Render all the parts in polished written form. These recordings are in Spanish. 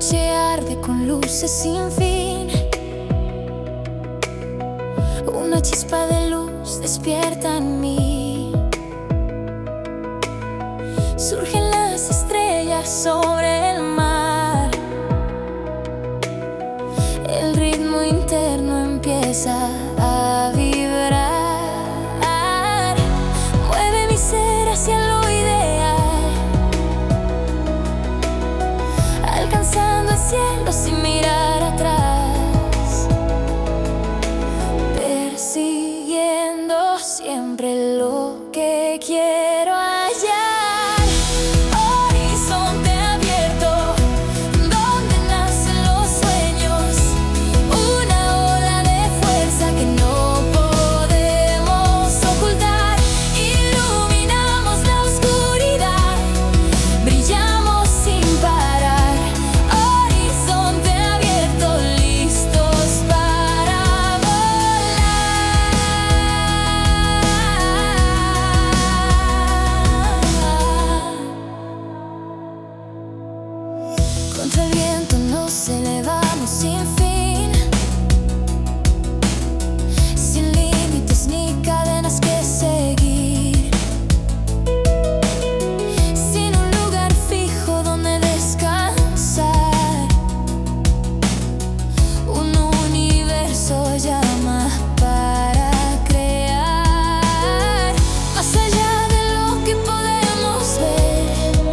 noche arde con luces sin fin. Una chispa de luz despierta en mí. Surgen las estrellas sobre el mar. El ritmo interno empieza a vibrar. Mueve mi ser hacia lo ideal, alcanzando el cielo sin mirar atrás, persiguiendo siempre lo que quiero hallar. Horizonte abierto, donde nacen los sueños, una ola de fuerza que no podemos ocultar. Iluminamos la oscuridad, brillamos sin parar. Horizonte abierto, listos para volar. Contra el viento nos elevamos sin fin, sin límites ni cadenas que seguir, sin un lugar fijo donde descansar. Un universo llama para crear, más allá de lo que podemos ver.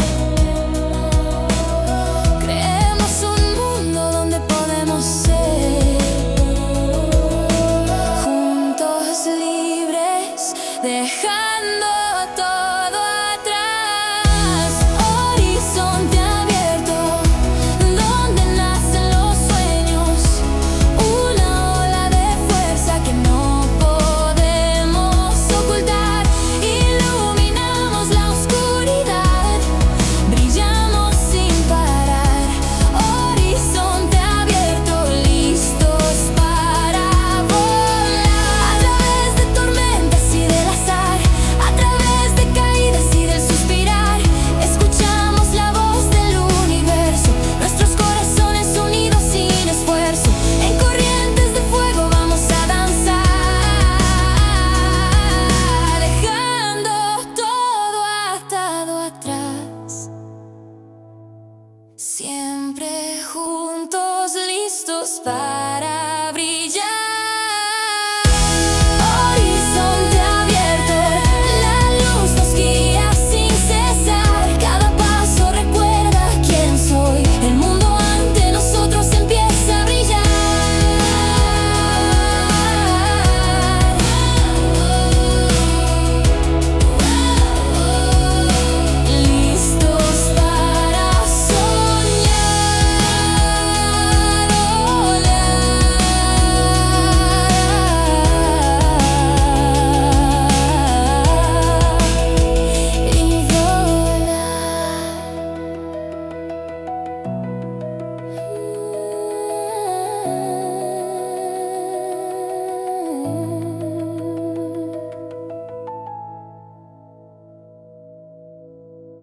Creemos un mundo donde podemos ser juntos, libres, dejando todo atrás. Horizonte abierto, donde nacen los sueños, una ola de fuerza que no podemos ocultar. Iluminamos la oscuridad, brillamos sin parar. Horizonte abierto, listos para volar. A través de tormentas y del azar, a través de caídas y del suspirar, escuchamos la voz del universo. Nuestros corazones unidos sin esfuerzo, en corrientes de fuego vamos a danzar, dejando todo atado atrás. Siempre juntos, listos para